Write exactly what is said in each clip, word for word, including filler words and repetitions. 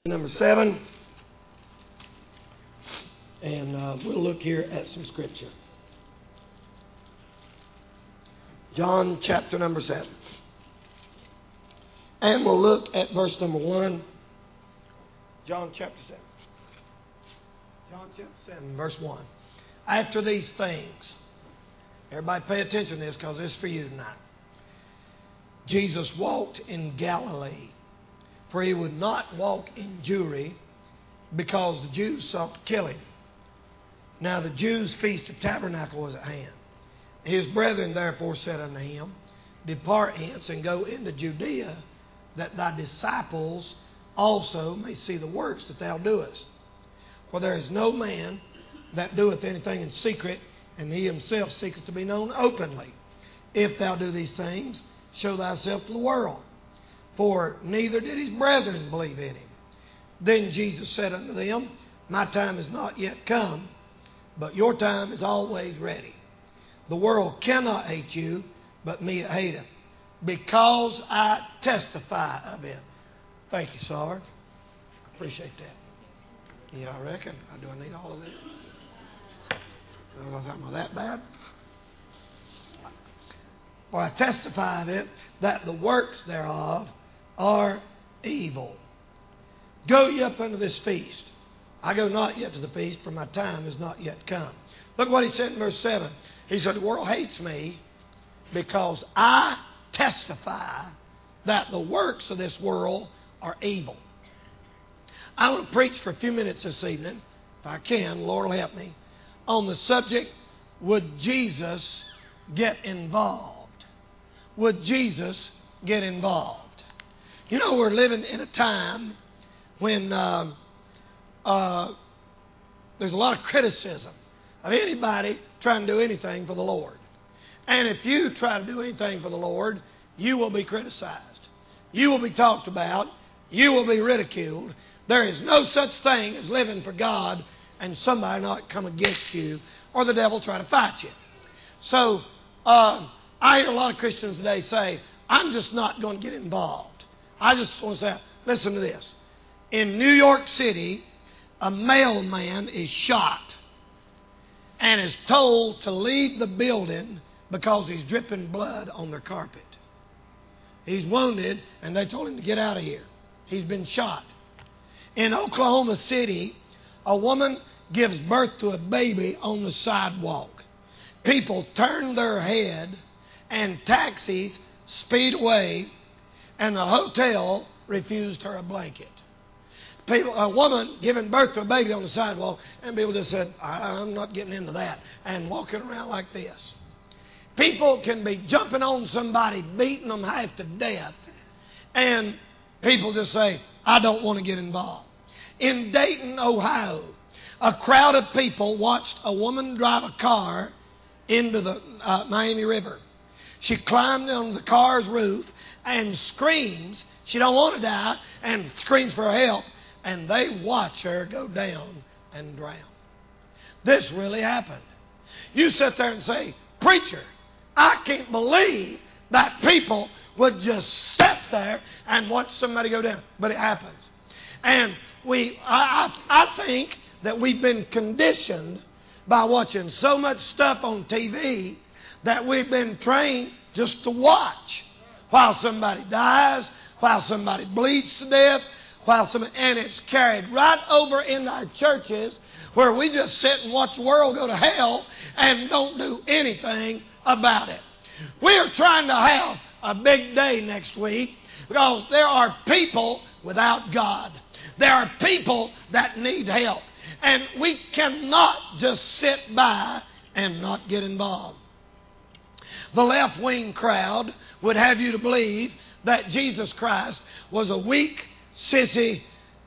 Number seven, and uh, we'll look here at some scripture. John chapter number seven. And we'll look at verse number one. John chapter seven. John chapter seven, verse one. After these things, everybody pay attention to this because this is for you tonight. Jesus walked in Galilee, for he would not walk in Jewry, because the Jews sought to kill him. Now the Jews' feast of tabernacle was at hand. His brethren therefore said unto him, Depart hence and go into Judea, that thy disciples also may see the works that thou doest. For there is no man that doeth anything in secret, and he himself seeketh to be known openly. If thou do these things, show thyself to the world. For neither did his brethren believe in him. Then Jesus said unto them, My time is not yet come, but your time is always ready. The world cannot hate you, but me it hateth, because I testify of it. Thank you, Sarge. I appreciate that. Yeah, I reckon. Do I need all of that? Am I that bad? For I testify of it, that the works thereof are evil. Go ye up unto this feast. I go not yet to the feast, for my time is not yet come. Look what he said in verse seven. He said, the world hates me because I testify that the works of this world are evil. I want to preach for a few minutes this evening, if I can, Lord will help me, on the subject, would Jesus get involved? Would Jesus get involved? You know, we're living in a time when uh, uh, there's a lot of criticism of anybody trying to do anything for the Lord. And if you try to do anything for the Lord, you will be criticized. You will be talked about. You will be ridiculed. There is no such thing as living for God and somebody not come against you or the devil try to fight you. So uh, I hear a lot of Christians today say, I'm just not going to get involved. I just want to say, listen to this. In New York City, a mailman is shot and is told to leave the building because he's dripping blood on their carpet. He's wounded, and they told him to get out of here. He's been shot. In Oklahoma City, a woman gives birth to a baby on the sidewalk. People turn their head, and taxis speed away, and the hotel refused her a blanket. People, a woman giving birth to a baby on the sidewalk, and people just said, I'm not getting into that, and walking around like this. People can be jumping on somebody, beating them half to death, and people just say, I don't want to get involved. In Dayton, Ohio, a crowd of people watched a woman drive a car into the uh, Miami River. She climbed on the car's roof and screams, she don't want to die, and screams for help, and they watch her go down and drown. This really happened. You sit there and say, preacher, I can't believe that people would just sit there and watch somebody go down. But it happens. And we, I, I, I think that we've been conditioned by watching so much stuff on T V that we've been trained just to watch while somebody dies, while somebody bleeds to death, while somebody, and it's carried right over in our churches where we just sit and watch the world go to hell and don't do anything about it. We are trying to have a big day next week because there are people without God. There are people that need help. And we cannot just sit by and not get involved. The left-wing crowd would have you to believe that Jesus Christ was a weak, sissy,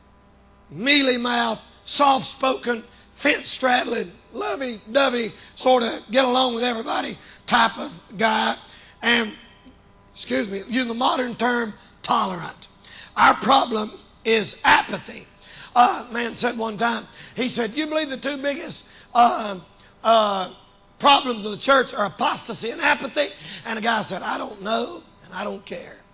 mealy-mouthed, soft-spoken, fence-straddling, lovey-dovey, sort of get along with everybody type of guy. And, excuse me, using the modern term, tolerant. Our problem is apathy. Uh, a man said one time, he said, you believe the two biggest uh, uh, problems of the church are apostasy and apathy? And the guy said, I don't know and I don't care.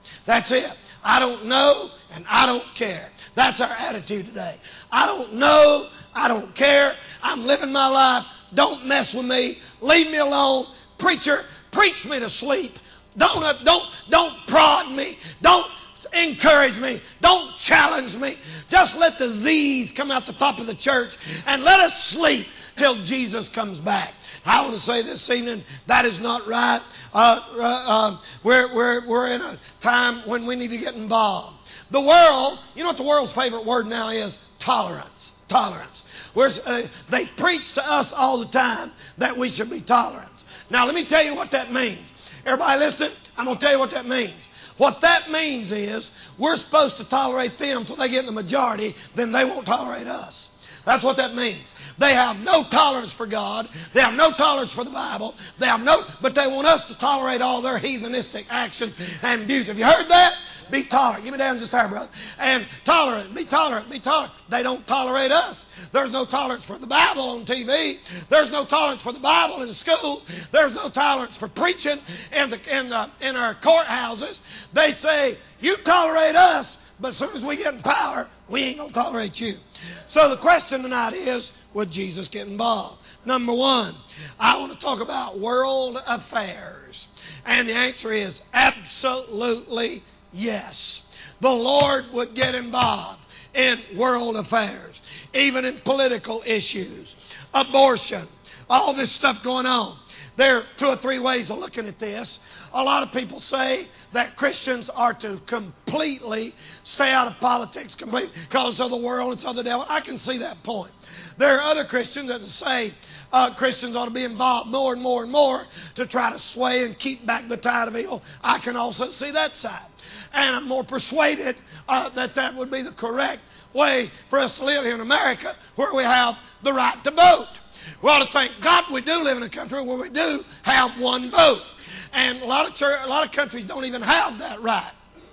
That's it. I don't know and I don't care. That's our attitude today. I don't know. I don't care. I'm living my life. Don't mess with me. Leave me alone. Preacher, preach me to sleep. Don't, uh, don't, don't prod me. Don't encourage me. Don't challenge me. Just let the Z's come out the top of the church and let us sleep till Jesus comes back. I want to say this evening, that is not right. Uh, uh, uh, we're, we're, we're in a time when we need to get involved. The world, you know what the world's favorite word now is? Tolerance. Tolerance. Where's, uh, they preach to us all the time that we should be tolerant. Now, let me tell you what that means. Everybody listen? I'm going to tell you what that means. What that means is we're supposed to tolerate them until they get in the majority, then they won't tolerate us. That's what that means. They have no tolerance for God. They have no tolerance for the Bible. They have no, but they want us to tolerate all their heathenistic action and abuse. Have you heard that? Be tolerant. Give me down just there, brother. And tolerant. Be tolerant. Be tolerant. They don't tolerate us. There's no tolerance for the Bible on T V. There's no tolerance for the Bible in the schools. There's no tolerance for preaching in the in the in our courthouses. They say you tolerate us, but as soon as we get in power, we ain't gonna tolerate you. So the question tonight is, would Jesus get involved? Number one, I want to talk about world affairs. And the answer is absolutely yes. The Lord would get involved in world affairs, even in political issues, abortion, all this stuff going on. There are two or three ways of looking at this. A lot of people say that Christians are to completely stay out of politics, completely, because it's of the world, it's of the devil. I can see that point. There are other Christians that say uh, Christians ought to be involved more and more and more to try to sway and keep back the tide of evil. I can also see that side. And I'm more persuaded uh, that that would be the correct way for us to live here in America, where we have the right to vote. We ought to thank God we do live in a country where we do have one vote. And a lot of church, a lot of countries don't even have that right.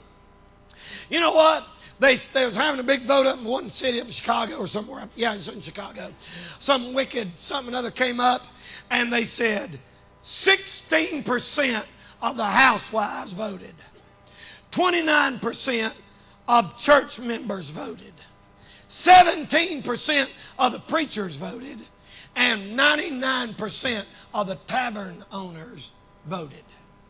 You know what? They, they was having a big vote up in one city up in Chicago or somewhere. Yeah, it's in Chicago. Some wicked, something or other came up, and they said sixteen percent of the housewives voted. twenty-nine percent of church members voted. seventeen percent of the preachers voted. And ninety-nine percent of the tavern owners voted.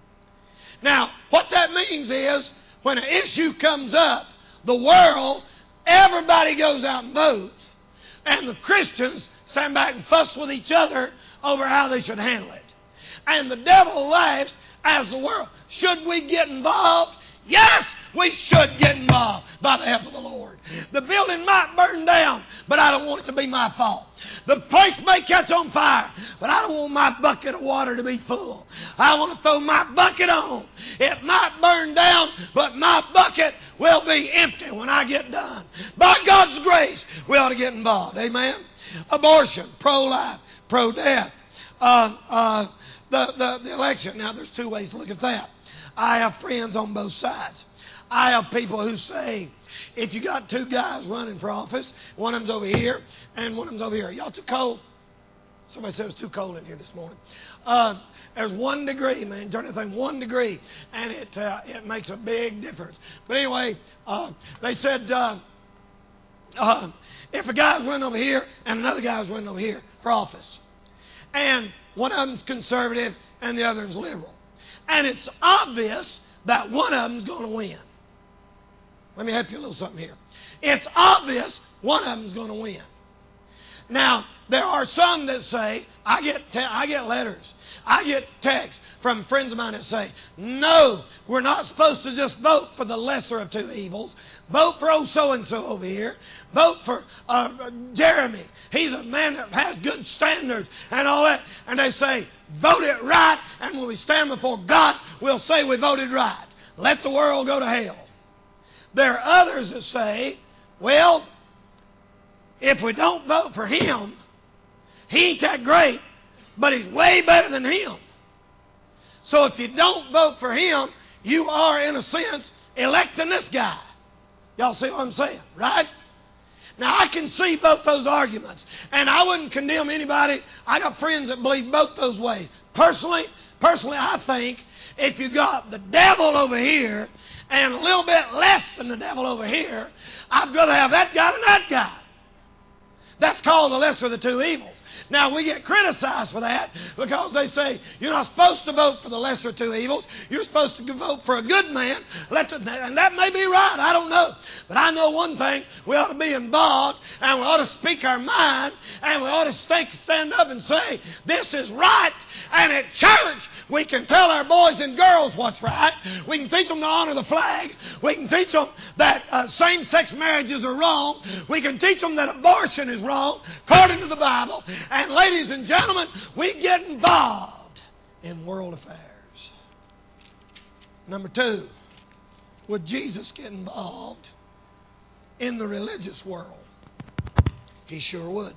Now, what that means is, when an issue comes up, the world, everybody goes out and votes, and the Christians stand back and fuss with each other over how they should handle it. And the devil laughs as the world. Should we get involved? Yes, we should get involved by the help of the Lord. The building might burn down, but I don't want it to be my fault. The place may catch on fire, but I don't want my bucket of water to be full. I want to throw my bucket on. It might burn down, but my bucket will be empty when I get done. By God's grace, we ought to get involved. Amen? Abortion, pro-life, pro-death, uh, uh, the, the, the election. Now, there's two ways to look at that. I have friends on both sides. I have people who say, if you got two guys running for office, one of them's over here and one of them's over here. Y'all too cold? Somebody said it was too cold in here this morning. Uh, there's one degree, man. Turn that thing one degree, and it uh, it makes a big difference. But anyway, uh, they said uh, uh, if a guy's running over here and another guy's running over here for office, and one of them's conservative and the other's liberal, and it's obvious that one of them's going to win. Let me help you a little something here. It's obvious one of them's going to win. Now, there are some that say, I get te- I get letters, I get texts from friends of mine that say, no, we're not supposed to just vote for the lesser of two evils. Vote for old so-and-so over here. Vote for uh, Jeremy. He's a man that has good standards and all that. And they say, vote it right, and when we stand before God, we'll say we voted right. Let the world go to hell. There are others that say, well, if we don't vote for him, he ain't that great, but he's way better than him. So if you don't vote for him, you are, in a sense, electing this guy. Y'all see what I'm saying, right? Now, I can see both those arguments, and I wouldn't condemn anybody. I got friends that believe both those ways. Personally, personally, I think if you got the devil over here and a little bit less than the devil over here, I'd rather have that guy than that guy. That's called the lesser of the two evils. Now, we get criticized for that because they say you're not supposed to vote for the lesser of two evils. You're supposed to vote for a good man. And that may be right. I don't know. But I know one thing. We ought to be involved, and we ought to speak our mind, and we ought to stand up and say, this is right. And at church, we can tell our boys and girls what's right. We can teach them to honor the flag. We can teach them that uh, same-sex marriages are wrong. We can teach them that abortion is wrong, according to the Bible. And ladies and gentlemen, we get involved in world affairs. Number two, would Jesus get involved in the religious world? He sure would.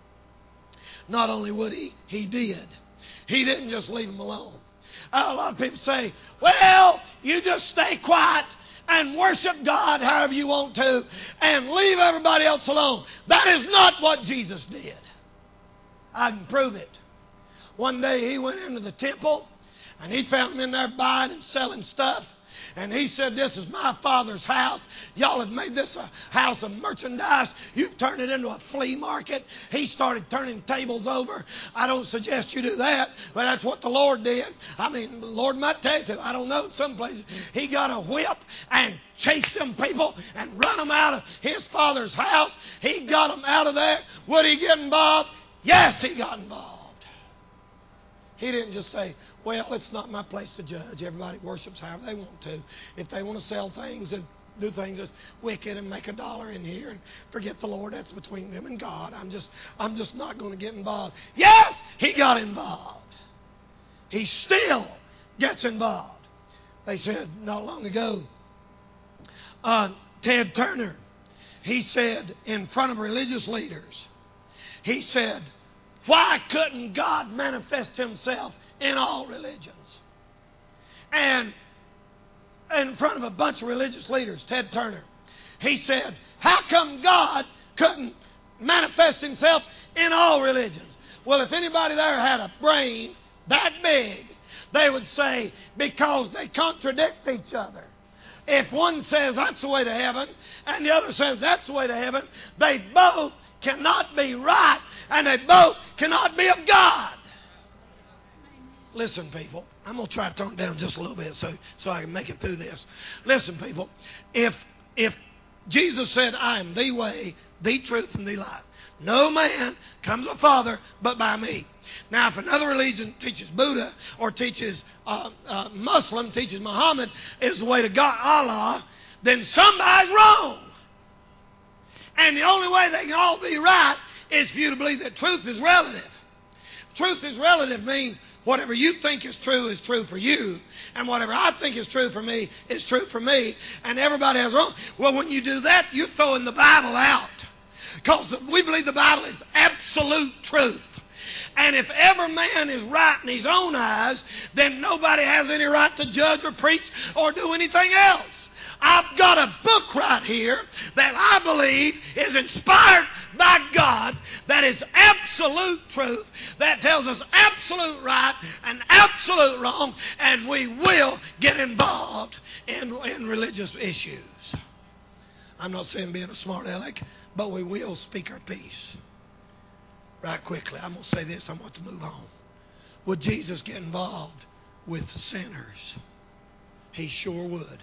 Not only would he, he did. He didn't just leave them alone. Uh, a lot of people say, well, you just stay quiet and worship God however you want to and leave everybody else alone. That is not what Jesus did. I can prove it. One day he went into the temple and he found them in there buying and selling stuff. And he said, this is my Father's house. Y'all have made this a house of merchandise. You've turned it into a flea market. He started turning tables over. I don't suggest you do that, but that's what the Lord did. I mean, the Lord might tell you to. I don't know. Some places he got a whip and chased them people and run them out of his Father's house. He got them out of there. Would he get involved? Yes, he got involved. He didn't just say, well, it's not my place to judge. Everybody worships however they want to. If they want to sell things and do things that's wicked and make a dollar in here and forget the Lord, that's between them and God. I'm just, I'm just not going to get involved. Yes, he got involved. He still gets involved. They said not long ago, uh, Ted Turner, he said in front of religious leaders, he said, why couldn't God manifest himself in all religions? And in front of a bunch of religious leaders, Ted Turner, he said, how come God couldn't manifest himself in all religions? Well, if anybody there had a brain that big, they would say, because they contradict each other. If one says that's the way to heaven and the other says that's the way to heaven, they both cannot be right, and they both cannot be of God. Listen, people, I'm going to try to turn it down just a little bit so, so I can make it through this. Listen, people, if, if Jesus said, I am the way, the truth, and the life, no man comes to the Father but by me. Now, if another religion teaches Buddha or teaches uh, uh, Muslim, teaches Muhammad is the way to God, Allah, then somebody's wrong. And the only way they can all be right is for you to believe that truth is relative. Truth is relative means whatever you think is true is true for you, and whatever I think is true for me is true for me, and everybody has wrong. Well, when you do that, you're throwing the Bible out. Because we believe the Bible is absolute truth. And if every man is right in his own eyes, then nobody has any right to judge or preach or do anything else. I've got a book right here that I believe is inspired by God, that is absolute truth, that tells us absolute right and absolute wrong, and we will get involved in, in religious issues. I'm not saying being a smart aleck, but we will speak our piece. Right quickly, I'm going to say this, I'm going to move on. Would Jesus get involved with sinners? He sure would.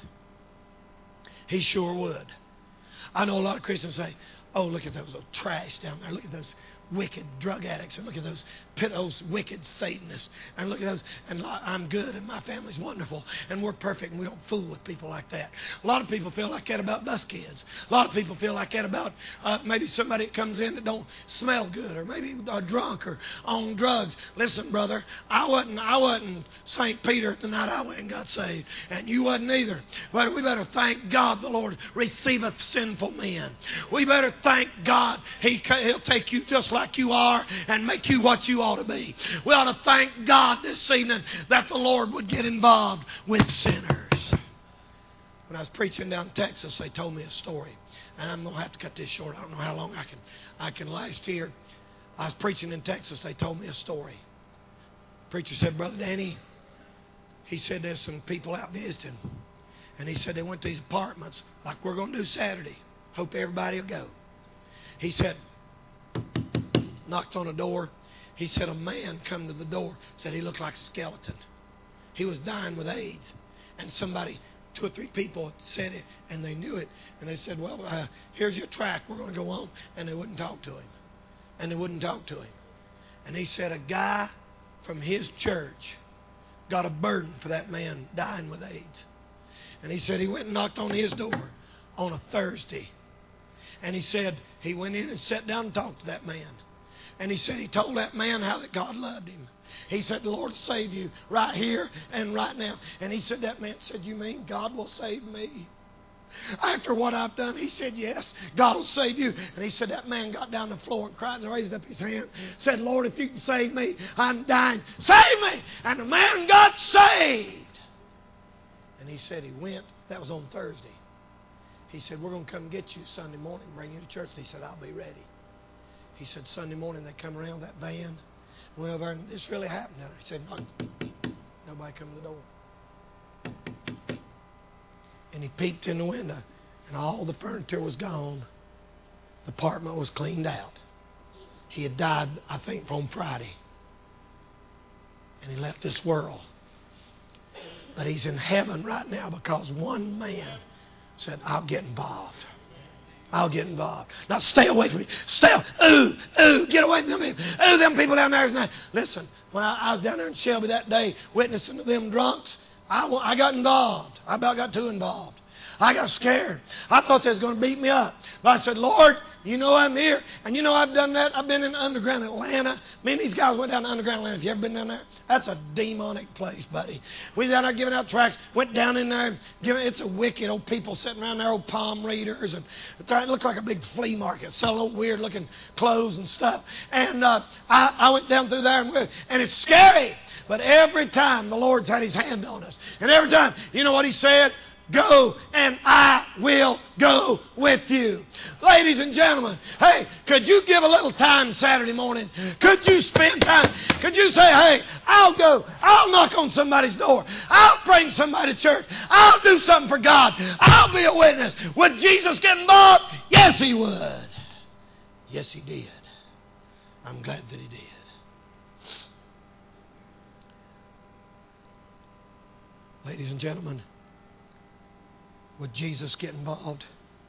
He sure would. I know a lot of Christians say, oh, look at those trash down there. Look at those wicked drug addicts. And look at those, those wicked Satanists. And look at those. And I'm good and my family's wonderful. And we're perfect and we don't fool with people like that. A lot of people feel like that about bus kids. A lot of people feel like that about uh, maybe somebody that comes in that don't smell good. Or maybe a drunk or on drugs. Listen, brother, I wasn't, I wasn't Saint Peter the night I went and got saved. And you wasn't either. But we better thank God the Lord receiveth sinful men. We better thank God he, He'll take you just like you are and make you what you ought to be. We ought to thank God this evening that the Lord would get involved with sinners. when I was preaching down in Texas, they told me a story. And I'm going to have to cut this short. I don't know how long I can, I can last here. I was preaching in Texas. They told me a story. The preacher said, Brother Danny, he said there's some people out visiting. And he said they went to these apartments like we're going to do Saturday. Hope everybody will go. He said, knocked on a door. He said a man come to the door. Said he looked like a skeleton. He was dying with AIDS. And somebody, two or three people said it, and they knew it. And they said, well, uh, here's your track. We're going to go on. And they wouldn't talk to him. And they wouldn't talk to him. And he said a guy from his church got a burden for that man dying with AIDS. And he said he went and knocked on his door on a Thursday. And he said he went in and sat down and talked to that man. And he said he told that man how that God loved him. He said, the Lord will save you right here and right now. And he said, that man said, you mean God will save me? After what I've done, he said, yes, God will save you. And he said, that man got down on the floor and cried and raised up his hand. Said, Lord, if you can save me, I'm dying. Save me! And the man got saved. And he said he went. That was on Thursday. He said, we're going to come get you Sunday morning and bring you to church. And he said, I'll be ready. He said, Sunday morning they come around that van. Went over and this really happened. He said, no, nobody come to the door. And he peeked in the window, and all the furniture was gone. The apartment was cleaned out. He had died, I think, on Friday. And he left this world. But he's in heaven right now because one man said, I'll get involved. I'll get involved. Now stay away from me. Stay away. Ooh, ooh, get away from them people. Ooh, them people down there is not. Listen, when I, I was down there in Shelby that day witnessing to them drunks, I, I got involved. I about got too involved. I got scared. I thought they was going to beat me up. But I said, Lord, you know I'm here. And you know I've done that. I've been in underground Atlanta. Me and these guys went down to underground Atlanta. Have you ever been down there? That's a demonic place, buddy. We was down there giving out tracts. Went down in there. Giving, it's a wicked old people sitting around there, old palm readers. And it looked like a big flea market. Selling old weird looking clothes and stuff. And uh, I, I went down through there. And, and it's scary. But every time the Lord's had his hand on us. And every time, you know what he said? Go, and I will go with you. Ladies and gentlemen, hey, could you give a little time Saturday morning? Could you spend time? Could you say, hey, I'll go. I'll knock on somebody's door. I'll bring somebody to church. I'll do something for God. I'll be a witness. Would Jesus get involved? Yes, he would. Yes, he did. I'm glad that he did. Ladies and gentlemen, would Jesus get involved?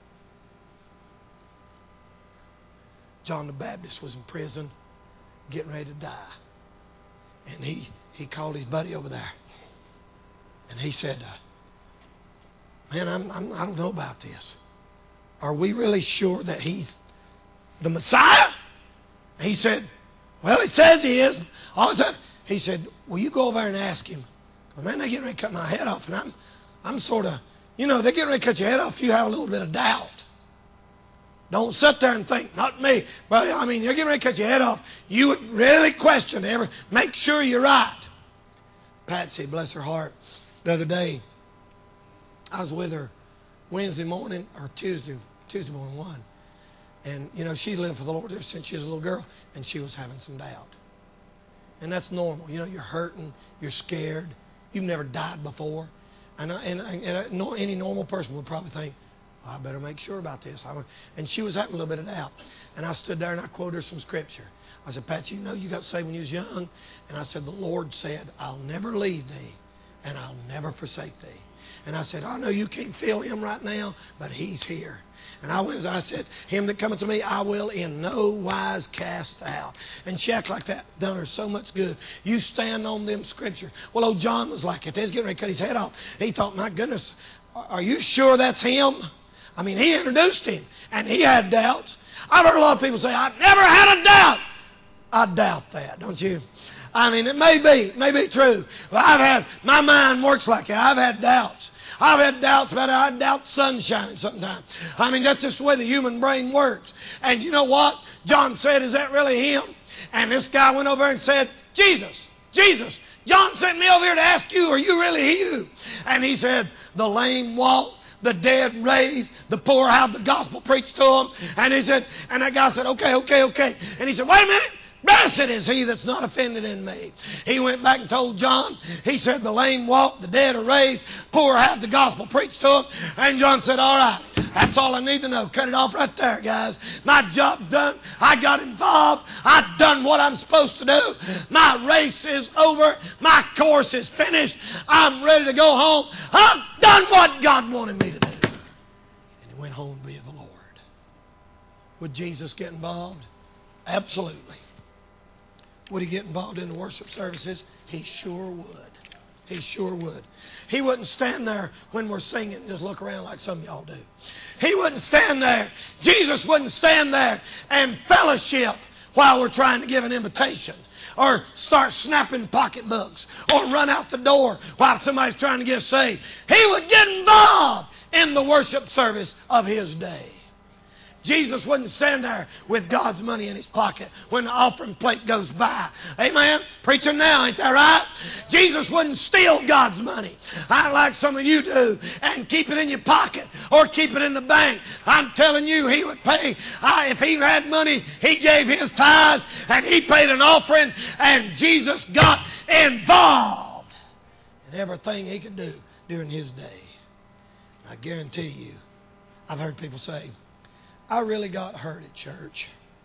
John the Baptist was in prison, getting ready to die. And he, he called his buddy over there. And he said, uh, man, I'm, I'm, I don't know about this. Are we really sure that he's the Messiah? And he said, well, it says he is. All of a sudden, he said, will you go over there and ask him? Because, man, they're getting ready to cut my head off. And I'm, I'm sort of... You know, they're getting ready to cut your head off if you have a little bit of doubt. Don't sit there and think, not me. Well, I mean, you're getting ready to cut your head off. You would really question every, make sure you're right. Patsy, bless her heart, the other day, I was with her Wednesday morning, or Tuesday, Tuesday morning, one. And, you know, she's lived for the Lord ever since she was a little girl, and she was having some doubt. And that's normal. You know, you're hurting, you're scared, you've never died before. And, I, and, and I, any normal person would probably think, oh, I better make sure about this. I, and she was having a little bit of doubt. And I stood there and I quoted her some scripture. I said, Patsy, you know you got saved when you was young. And I said, the Lord said, I'll never leave thee and I'll never forsake thee. And I said, I know you can't feel him right now, but he's here. And I went, I said, him that cometh to me, I will in no wise cast out. And she acted like that, done her so much good. You stand on them scriptures. Well, old John was like it. They was getting ready to cut his head off. He thought, my goodness, are you sure that's him? I mean, he introduced him, and he had doubts. I've heard a lot of people say, I've never had a doubt. I doubt that, don't you? I mean, it may be, it may be true. But I've had, my mind works like that. I've had doubts. I've had doubts about it. I doubt sunshine sometimes. I mean, that's just the way the human brain works. And you know what? John said, is that really him? And this guy went over and said, Jesus, Jesus, John sent me over here to ask you, are you really you? And he said, the lame walk, the dead raised, the poor have the gospel preached to them. And he said, and that guy said, okay, okay, okay. And he said, wait a minute. Blessed is he that's not offended in me. He went back and told John. He said, the lame walk, the dead are raised, poor have the gospel preached to them. And John said, all right, that's all I need to know. Cut it off right there, guys. My job's done. I got involved. I've done what I'm supposed to do. My race is over. My course is finished. I'm ready to go home. I've done what God wanted me to do. And he went home to be with the Lord. Would Jesus get involved? Absolutely. Would he get involved in the worship services? He sure would. He sure would. He wouldn't stand there when we're singing and just look around like some of y'all do. He wouldn't stand there. Jesus wouldn't stand there and fellowship while we're trying to give an invitation, or start snapping pocketbooks, or run out the door while somebody's trying to get saved. He would get involved in the worship service of his day. Jesus wouldn't stand there with God's money in his pocket when the offering plate goes by. Amen? Preaching now, ain't that right? Jesus wouldn't steal God's money, I like some of you do, and keep it in your pocket or keep it in the bank. I'm telling you, he would pay. I, if he had money, he gave his tithes and he paid an offering, and Jesus got involved in everything he could do during his day. I guarantee you, I've heard people say, I really got hurt at church,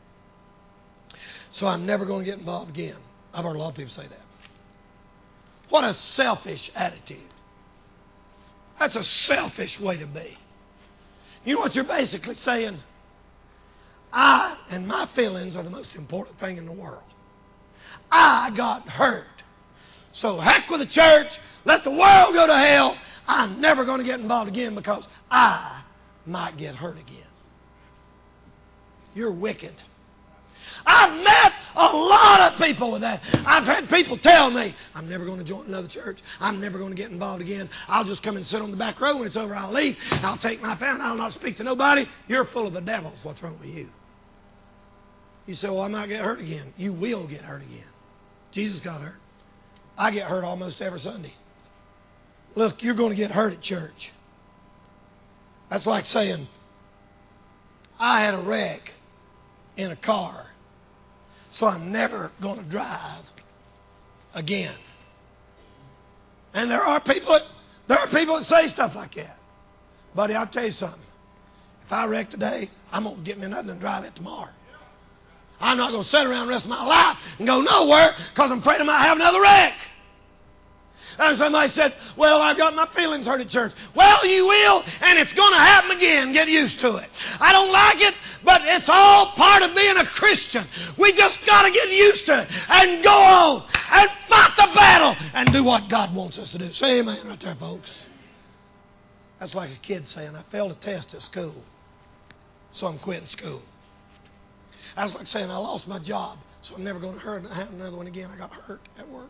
so I'm never going to get involved again. I've heard a lot of people say that. What a selfish attitude. That's a selfish way to be. You know what you're basically saying? I and my feelings are the most important thing in the world. I got hurt, so heck with the church. Let the world go to hell. I'm never going to get involved again because I might get hurt again. You're wicked. I've met a lot of people with that. I've had people tell me, I'm never going to join another church. I'm never going to get involved again. I'll just come and sit on the back row. When it's over, I'll leave. I'll take my family. I'll not speak to nobody. You're full of the devils. What's wrong with you? You say, well, I might get hurt again. You will get hurt again. Jesus got hurt. I get hurt almost every Sunday. Look, you're going to get hurt at church. That's like saying, I had a wreck in a car, so I'm never going to drive again. And there are people that, there are people that say stuff like that. Buddy, I'll tell you something. If I wreck today, I'm going to get me nothing and drive it tomorrow. I'm not going to sit around the rest of my life and go nowhere because I'm afraid I might have another wreck. And somebody said, well, I've got my feelings hurt at church. Well, you will, and it's going to happen again. Get used to it. I don't like it, but it's all part of being a Christian. We just got to get used to it and go on and fight the battle and do what God wants us to do. Say amen right there, folks. That's like a kid saying, I failed a test at school, so I'm quitting school. That's like saying, I lost my job, so I'm never going to have another one again. I got hurt at work.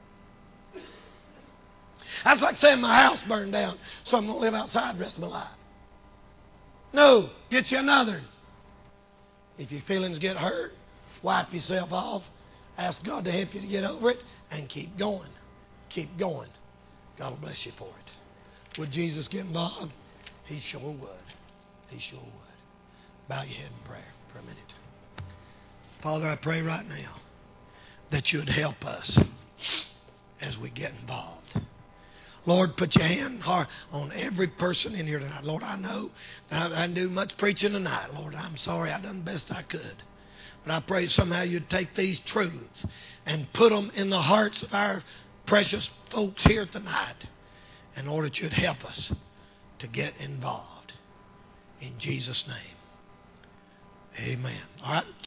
That's like saying my house burned down, so I'm going to live outside the rest of my life. No, get you another. If your feelings get hurt, wipe yourself off, ask God to help you to get over it, and keep going. Keep going. God will bless you for it. Would Jesus get involved? He sure would. He sure would. Bow your head in prayer for a minute. Father, I pray right now that you would help us as we get involved. Lord, put your hand on every person in here tonight. Lord, I know that I didn't do much preaching tonight. Lord, I'm sorry. I done the best I could. But I pray somehow you'd take these truths and put them in the hearts of our precious folks here tonight. And Lord, that you'd help us to get involved. In Jesus' name, amen. All right.